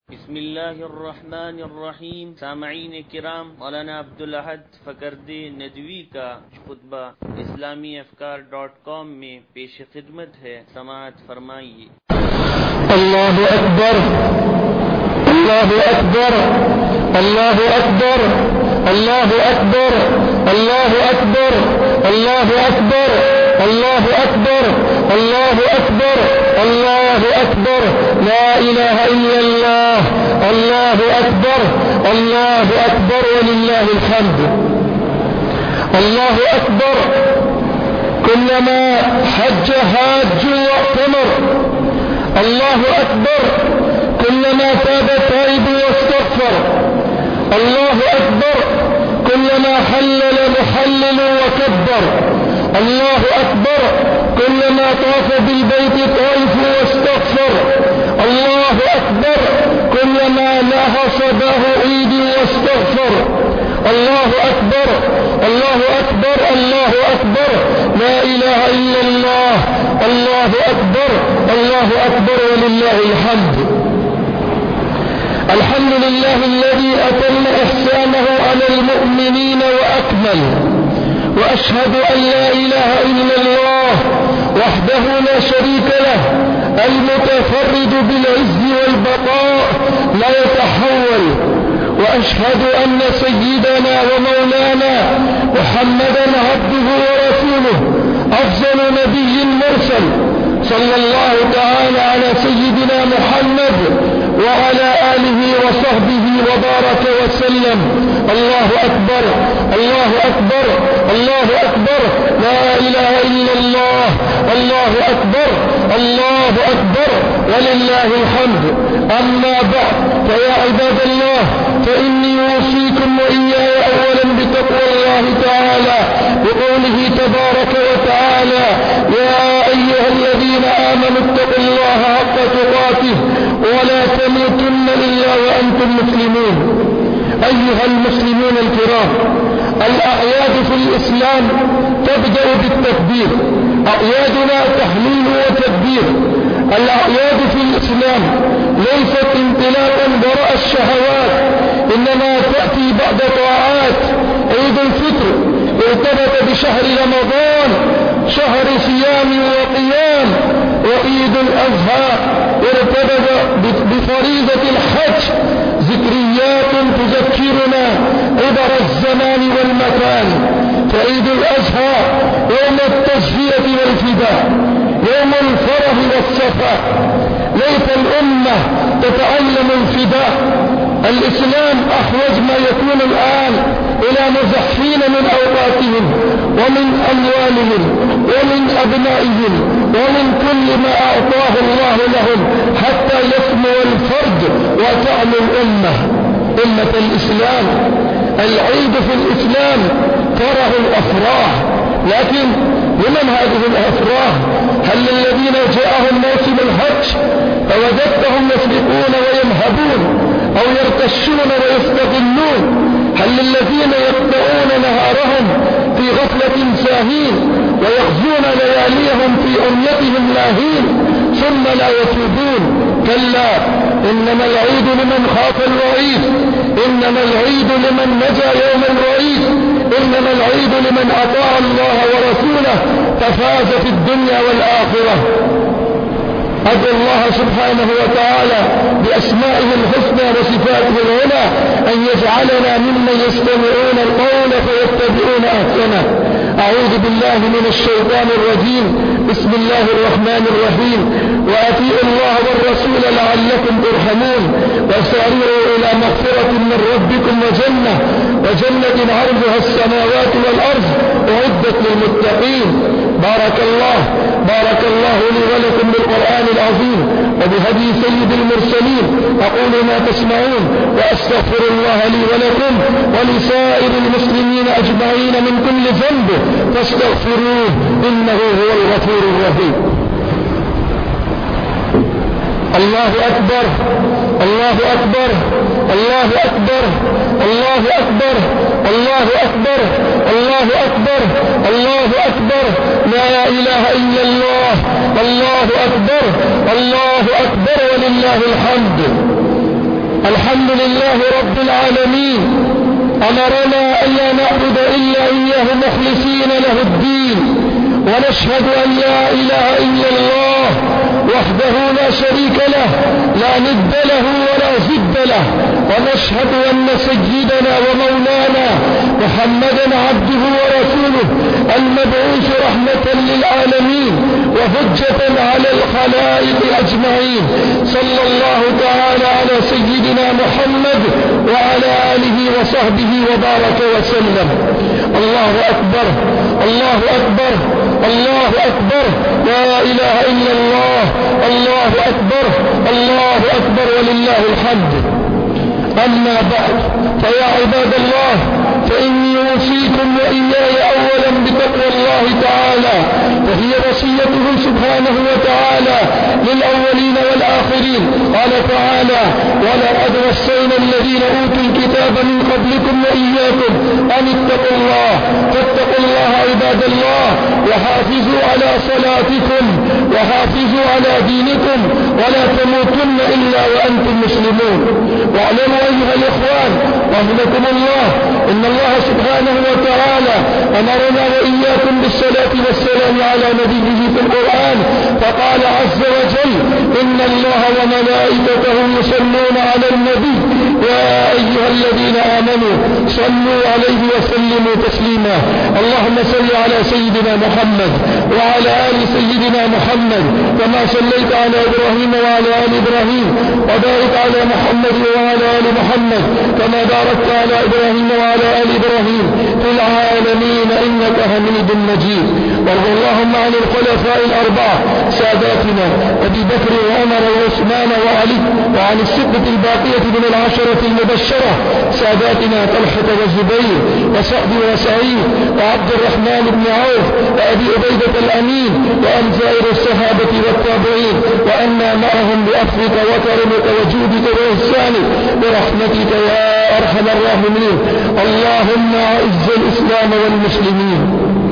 بسم الله الرحمن الرحیم. سامعین کرام، مولانا عبدالأحد فکردے ندوی کا خطبہ اسلامیافکار.com میں پیش خدمت ہے، سماعت فرمائیے۔ اللہ اکبر، اللہ اکبر، اللہ اکبر، اللہ اکبر، اللہ اکبر، اللہ اکبر، اللہ اکبر، اللہ اکبر، اللہ اکبر، لا الہ الا اللہ، اللہ اکبر، اللہ اکبر وللہ الحمد۔ اللہ اکبر، كلما حج حاج واعتمر. الله أكبر، كلما تاب تائب واستغفر. الله أكبر، كلما حلل محلل وكبر. الله أكبر، كلما طاف بالبيت طائف واستغفر. الله أكبر، كلما نهى صباه عيد واستغفر. الله أكبر، الله أكبر، الله أكبر، لا إله إلا الله، الله أكبر، الله أكبر ولله الحمد. الحمد لله الذي أتم إحسانه على المؤمنين وأكمل، وأشهد أن لا إله إلا الله وحده لا شريك له، المتفرد بالعز والبقاء لا يتحول. وأشهد أن سيدنا ومولانا محمدا عبده ورسوله، أفضل نبي مرسل، صلى الله تعالى على سيدنا محمد وعلى آله وصحبه وبارك وسلم. الله أكبر، الله أكبر، الله أكبر، لا إله إلا الله، الله أكبر، الله أكبر ولله الحمد. أما بعد، فيا عباد الله، فإني أوصيكم وإياي أولا بتقوى الله تعالى، بقوله تبارك وتعالى: يا أيها الذين آمنوا اتقوا الله حق تقاته ولا تموتن إلا وأنتم مسلمون. أيها المسلمون الكرام، الأعياد في الإسلام تبدأ بالتكبير. أعيادنا تحليل وتكبير. الأعياد في الإسلام ليست انطلاقا وراء الشهوات، إنما تأتي بعد طاعات. عيد الفطر ارتبط بشهر رمضان، شهر صيام وقيام. وعيد الأضحى ارتبط بفريضة الحج، ذكريات تذكرنا عبر الزمان والمكان. فعيد الأضحى يوم التصفية والفداء، يوم الفرح والصفاء. ليت الأمة تتعلم الفداء. الإسلام أحوج ما يكون الآن إلى مزحفين من أوقاتهم ومن أموالهم ومن أبنائهم ومن كل ما أعطاه الله لهم حتى يسمو الفرد وتعلو الأمة. أمة الإسلام، العيد في الإسلام فرح الأفراح، لكن لمن هذه الأفراح؟ هل الذين جاءهم موسم الحج فوجدتهم يسرقون وينهبون أو يرتشون ويستغلون؟ هل الذين يقطعون نهارهم في غفلة ساهين ويغزون لياليهم في أميتهم لاهين ثم لا يتوبون؟ كلا، إنما العيد لمن خاف الوعيد، إنما العيد لمن نجا يوم الوعيد، إنما العيد لمن أطاع الله ورسوله ففاز في الدنيا والآخرة. أدعو الله سبحانه وتعالى بأسمائه الحسنى وصفاته العلى أن يجعلنا ممن يستمعون القول فيتبعون أحسنه. أعوذ بالله من الشيطان الرجيم. بسم الله الرحمن الرحيم. وأطيعوا الله والرسول لعلكم ترحمون، وسارعوا إلى مغفرة من ربكم وجنة عرضها السماوات والأرض أعدت للمتقين. بارك الله لي ولكم بالقرآن العظيم وبهدي سيد المرسلين. أقول ما تسمعون وأستغفر الله لي ولكم ولسائر المسلمين أجمعين من كل ذنب فاستغفروه إنه هو الغفور الرحيم. الله أكبر، الله أكبر، الله أكبر، الله أكبر، الله أكبر، الله أكبر، الله أكبر، لا إله إلا الله، الله أكبر، الله أكبر ولله الحمد. الحمد لله رب العالمين أمرنا أن لا نعبد إلا إياه مخلصين له الدين، ونشهد أن لا إله إلا الله وحده لا شريك له لا ند له ولا ضد له، ونشهد أن سيدنا ومولانا محمدا عبده ورسوله المبعوث رحمة للعالمين وحجة على الخلائق أجمعين، صلى الله تعالى على سيدنا محمد وعلى آله وصحبه وبارك وسلم. الله أكبر الله أكبر الله أكبر، لا إله إلا الله، الله أكبر الله أكبر ولله الحمد. أما بعد، فيا عباد الله، فإني أوصيكم وإياي أولا بتقوى الله تعالى، فهي وصيته سبحانه وتعالى للأولين والآخرين. قال تعالى: ولقد وصينا الذين أوتوا الكتاب من قبلكم وإياكم أن اتقوا الله، فاتقوا الله عباد الله، وحافظوا على صلاتكم وحافظوا على دينكم، ولا تموتن إلا وأنتم مسلمون. واعلموا أيها الإخوان رحمكم الله إن الله سبحانه وتعالى أمرنا وإياكم بالصلاة والسلام على نبيه في القرآن، فقال عز وجل: إن الله وملائكته يصلون على النبي يا أيها الذين آمنوا صلوا عليه وسلموا تسليما. اللهم صل على سيدنا محمد وعلى آل سيدنا محمد كما صليت على إبراهيم وعلى آل إبراهيم، وبارك على محمد وعلى آل محمد كما باركت على إبراهيم وعلى آل إبراهيم في العالمين إنك حميد مجيد. وارض اللهم عن الخلفاء الأربعة ساداتنا أبي بكر وعمر وعثمان وعلي، وعن الستة الباقية من العشرة المبشرة ساداتنا طلحة والزبير وسعد وسعيد وعبد الرحمن بن عوف وأبي عبيدة الأمين، وأن سائر الصحابة والتابعين، وأنا معهم بأفضلك وكرمك وجودك وإحسانك برحمتك يا أرحم الراحمين. اللهم أعز الإسلام والمسلمين،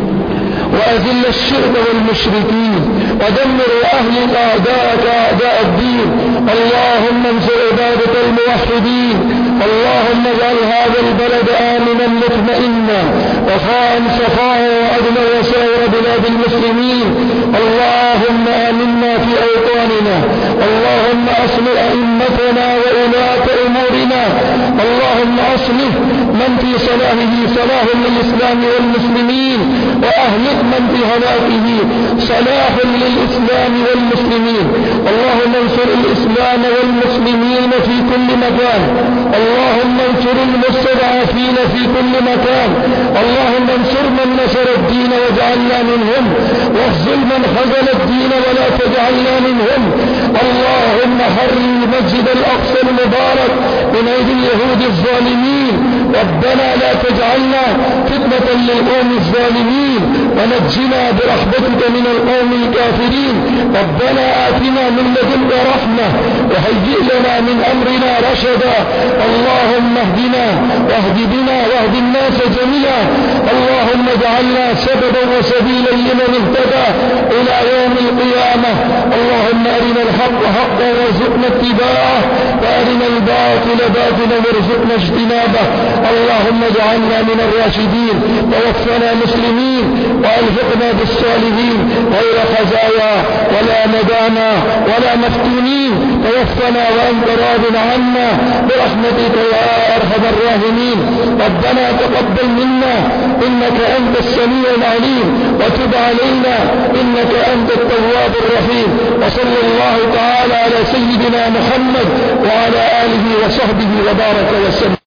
وأذل الشرك والمشركين، ودمر أهل أعداءك أعداء الدين. اللهم انصر عبادة الموحدين. اللهم اجعل هذا البلد آمنا مطمئنا رخاء سخاء وعدلا وسائر بلاد المسلمين. اللهم آمنا في أوطاننا. اللهم أصلح أئمتنا وولاة أمورنا. اللهم أصلح من في صلاحه صلاح للإسلام والمسلمين، وأهلك من في هلاكه صلاح للإسلام والمسلمين. اللهم انصر الإسلام والمسلمين في كل مكان. اللهم انصر المستضعفين في كل مكان. اللهم انصر من نصر الدين واجعلنا منهم، واخذل من خذل الدين ولا تجعلنا منهم. اللهم حرر المسجد الأقصى المبارك من أيدي اليهود الظالمين. ربنا لا تجعلنا فتنة للقوم الظالمين، ونجنا برحمتك من القوم الكافرين. ربنا آتنا من لدنك رحمة وهيئ لنا من أمرنا رشدا. اللهم اهدنا واهد بنا واهد الناس جميعا. اللهم اجعلنا سببا وسبيلا لمن اهتدى إلى يوم القيامة. اللهم أرنا الحق حقا وارزقنا اتباعه، وأرنا الباطل باطلا وارزقنا اجتنابه. اللهم اجعلنا من الراشدين، توفنا مسلمين، وألحقنا بالصالحين غير خزايا ولا ندامى ولا مفتونين. توفنا وأنت راض عنا برحمتك يا أرحم الراحمين. ربنا تقبل منا إنك أنت السميع العليم، وتب علينا إنك أنت التواب الرحيم. وصلى الله تعالى على سيدنا محمد وعلى آله وصحبه وبارك وسلم.